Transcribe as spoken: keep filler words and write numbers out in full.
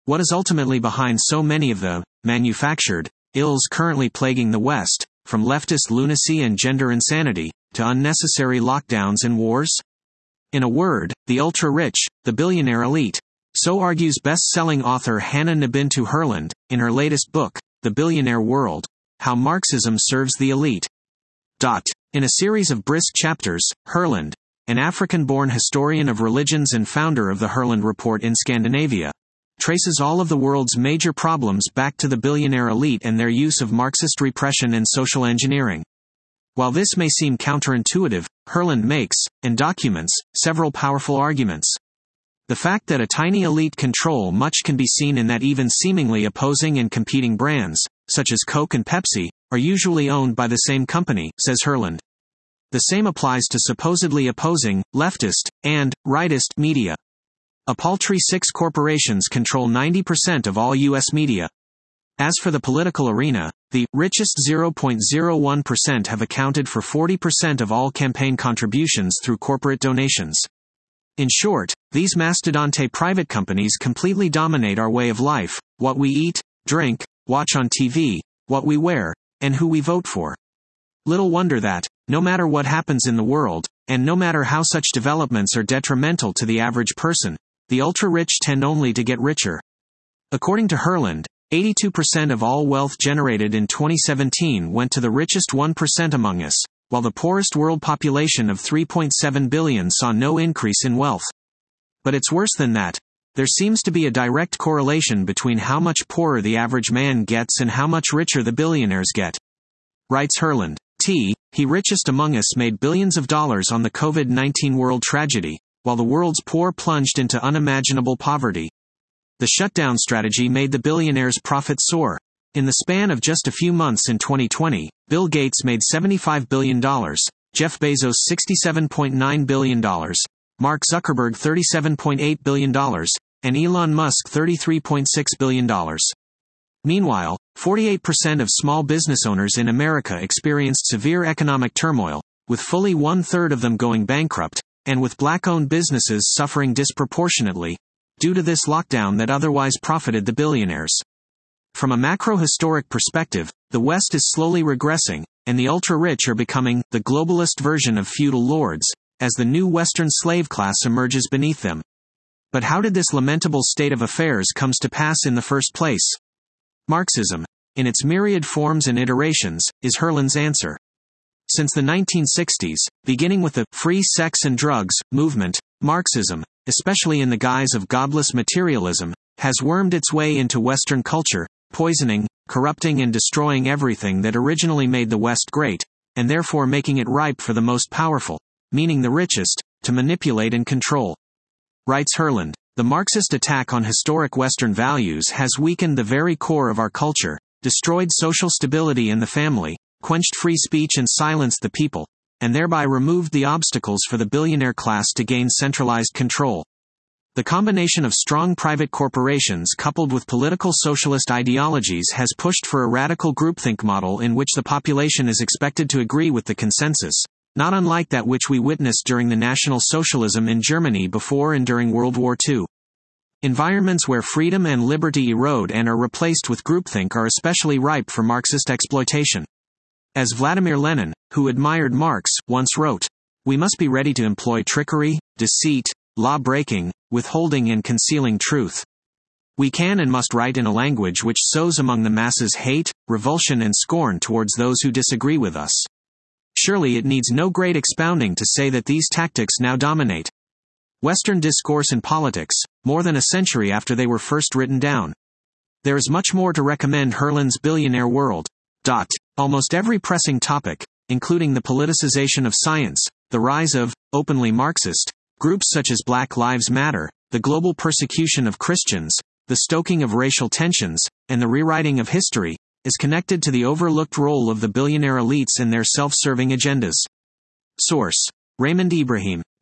What is ultimately behind so many of the manufactured ills currently plaguing the West, from leftist lunacy and gender insanity, to unnecessary lockdowns and wars? In a word, the ultra-rich, the billionaire elite. So argues best-selling author Hannah Nabintu Herland, in her latest book, The Billionaire World: How Marxism Serves the Elite. Dot. In a series of brisk chapters, Herland, an African-born historian of religions and founder of the Herland Report in Scandinavia, traces all of the world's major problems back to the billionaire elite and their use of Marxist repression and social engineering. While this may seem counterintuitive, Herland makes, and documents, several powerful arguments. The fact that a tiny elite control much can be seen in that even seemingly opposing and competing brands, such as Coke and Pepsi, are usually owned by the same company, says Herland. The same applies to supposedly opposing, leftist, and rightist media. A paltry six corporations control ninety percent of all U S media. As for the political arena, the richest zero point zero one percent have accounted for forty percent of all campaign contributions through corporate donations. In short, these mastodonte private companies completely dominate our way of life, what we eat, drink, watch on T V, what we wear, and who we vote for. Little wonder that, no matter what happens in the world, and no matter how such developments are detrimental to the average person, the ultra-rich tend only to get richer. According to Herland, eighty-two percent of all wealth generated in twenty seventeen went to the richest one percent among us, while the poorest world population of three point seven billion saw no increase in wealth. But it's worse than that. There seems to be a direct correlation between how much poorer the average man gets and how much richer the billionaires get. Writes Herland, T. He richest among us made billions of dollars on the COVID nineteen world tragedy, while the world's poor plunged into unimaginable poverty. The shutdown strategy made the billionaires' profits soar. In the span of just a few months in twenty twenty, Bill Gates made seventy-five billion dollars, Jeff Bezos sixty-seven point nine billion dollars, Mark Zuckerberg thirty-seven point eight billion dollars, and Elon Musk thirty-three point six billion dollars. Meanwhile, forty-eight percent of small business owners in America experienced severe economic turmoil, with fully one-third of them going bankrupt, and with black-owned businesses suffering disproportionately, due to this lockdown that otherwise profited the billionaires. From a macro-historic perspective, the West is slowly regressing, and the ultra-rich are becoming the globalist version of feudal lords, as the new Western slave class emerges beneath them. But how did this lamentable state of affairs come to pass in the first place? Marxism, in its myriad forms and iterations, is Herland's answer. Since the nineteen sixties, beginning with the free sex and drugs movement, Marxism, especially in the guise of godless materialism, has wormed its way into Western culture, poisoning, corrupting and destroying everything that originally made the West great, and therefore making it ripe for the most powerful, meaning the richest, to manipulate and control. Writes Herland, the Marxist attack on historic Western values has weakened the very core of our culture, destroyed social stability in the family, quenched free speech and silenced the people, and thereby removed the obstacles for the billionaire class to gain centralized control. The combination of strong private corporations coupled with political socialist ideologies has pushed for a radical groupthink model in which the population is expected to agree with the consensus, not unlike that which we witnessed during the National Socialism in Germany before and during World War Two. Environments where freedom and liberty erode and are replaced with groupthink are especially ripe for Marxist exploitation. As Vladimir Lenin, who admired Marx, once wrote, "We must be ready to employ trickery, deceit, law-breaking, withholding and concealing truth. We can and must write in a language which sows among the masses hate, revulsion and scorn towards those who disagree with us." Surely it needs no great expounding to say that these tactics now dominate Western discourse and politics, more than a century after they were first written down. There is much more to recommend Herland's Billionaire World. Dot. Almost every pressing topic, including the politicization of science, the rise of openly Marxist groups such as Black Lives Matter, the global persecution of Christians, the stoking of racial tensions, and the rewriting of history, is connected to the overlooked role of the billionaire elites and their self-serving agendas. Source: Raymond Ibrahim.